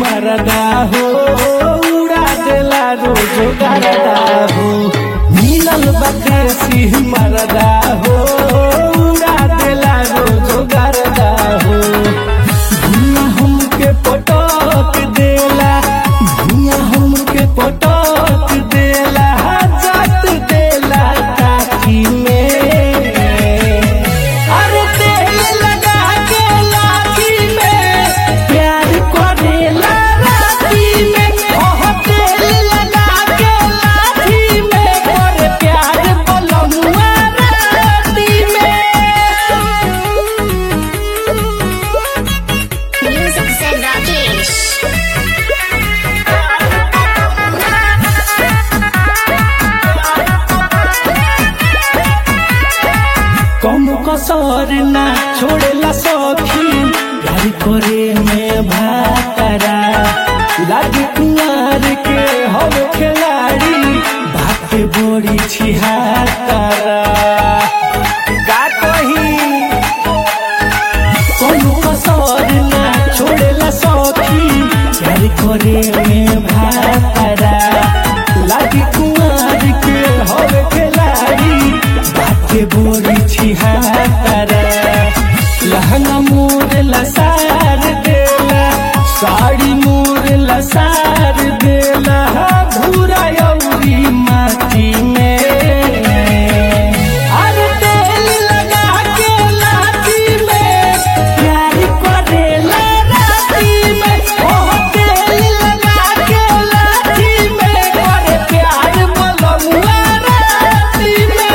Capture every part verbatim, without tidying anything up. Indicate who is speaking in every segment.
Speaker 1: मरदा हो उड़ा देला रोज गरदा हो मिलल बकसी मरदा हो उड़ा देला रोज गरदा हो भुइया हमके पटक देला भुइया हमके पटक देला जात देला काठी में अरे तेल लगा के लाठी में प्यार करेला राती में ओह तेल लगा के लाठी में करे प्यार बोलमुआ राती में
Speaker 2: Music said Rakesh.
Speaker 1: कम कसर ना छोड़ेला सखी घर करे में भातरा लागे कुंवर के हम खिलाड़ी भागे बोरी छिहातरा का कही कम कसर ना छोड़ेला सखी घर करे में भातरा लागे कुंवर के हम खिलाड़ी भागे बोरी छिहातरा लहंगा मोर लसार देला साड़ी मोर लसार देला धूरा यौरी माटी में अरे तेल लगा के लाठी में प्यार करेला राती में ओह तेल लगा के लाठी में करे प्यार बोलमुआ राती में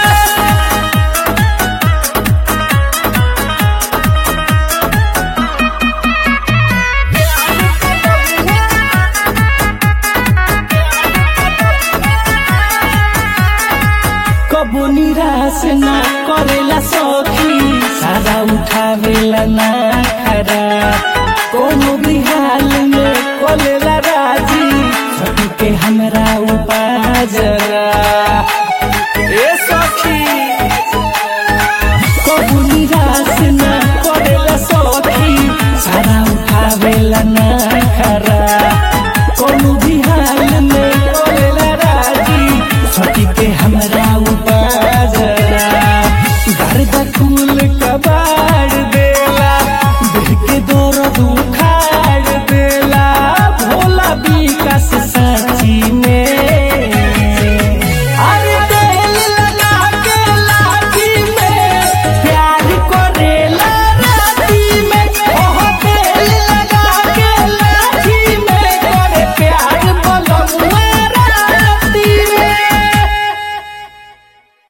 Speaker 1: कबो निराश ना करेला सखी सारा उठावेला ना खरा कोनो भी हाल में कलेला राजी सबके हमरा उपाजरा